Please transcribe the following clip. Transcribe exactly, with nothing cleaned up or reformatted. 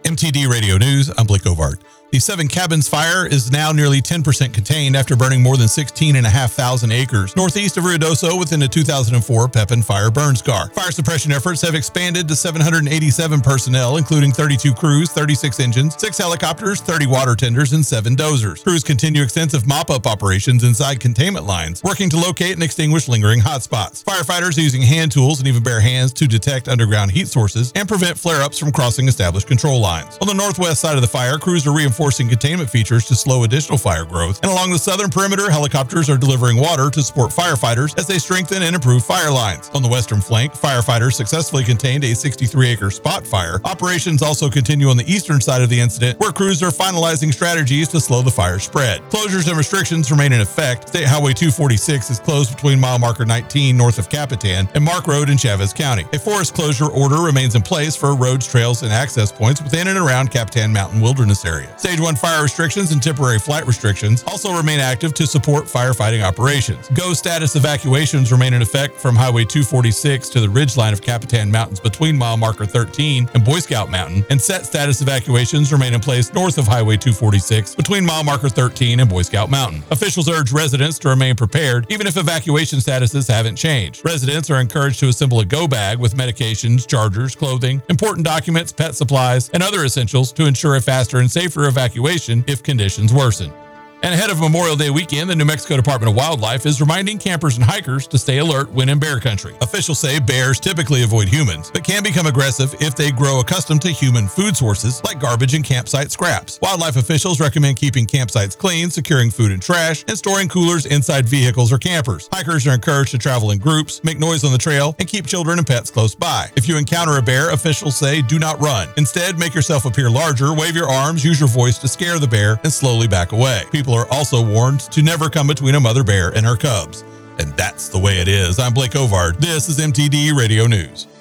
M T D Radio News, I'm Blake Ovart. The Seven Cabins fire is now nearly ten percent contained after burning more than sixteen thousand five hundred acres northeast of Ruidoso within the two thousand four Pepin fire burn scar. Fire suppression efforts have expanded to seven hundred eighty-seven personnel, including thirty-two crews, thirty-six engines, six helicopters, thirty water tenders, and seven dozers. Crews continue extensive mop-up operations inside containment lines, working to locate and extinguish lingering hotspots. Firefighters are using hand tools and even bare hands to detect underground heat sources and prevent flare-ups from crossing established control lines. On the northwest side of the fire, crews are reinforcing containment features to slow additional fire growth, and along the southern perimeter, helicopters are delivering water to support firefighters as they strengthen and improve fire lines. On the western flank, firefighters successfully contained a sixty-three acre spot fire. Operations also continue on the eastern side of the incident, where crews are finalizing strategies to slow the fire spread. Closures and restrictions remain in effect. State Highway two forty-six is closed between mile marker nineteen north of Capitan and Mark Road in Chavez County. A forest closure order remains in place for roads, trails, and access points within and around Capitan Mountain Wilderness area. Stage one fire restrictions and temporary flight restrictions also remain active to support firefighting operations. Go status evacuations remain in effect from Highway two forty-six to the ridgeline of Capitan Mountains between mile marker thirteen and Boy Scout Mountain, and set status evacuations remain in place north of Highway two forty-six between mile marker thirteen and Boy Scout Mountain. Officials urge residents to remain prepared even if evacuation statuses haven't changed. Residents are encouraged to assemble a go bag with medications, chargers, clothing, important documents, pet supplies, and other essentials to ensure a faster and safer evacuation if conditions worsen. And ahead of Memorial Day weekend, the New Mexico Department of Wildlife is reminding campers and hikers to stay alert when in bear country. Officials say bears typically avoid humans, but can become aggressive if they grow accustomed to human food sources like garbage and campsite scraps. Wildlife officials recommend keeping campsites clean, securing food and trash, and storing coolers inside vehicles or campers. Hikers are encouraged to travel in groups, make noise on the trail, and keep children and pets close by. If you encounter a bear, officials say do not run. Instead, make yourself appear larger, wave your arms, use your voice to scare the bear, and slowly back away. People are also warned to never come between a mother bear and her cubs. And that's the way it is. I'm Blake Ovard. This is M T D Radio News.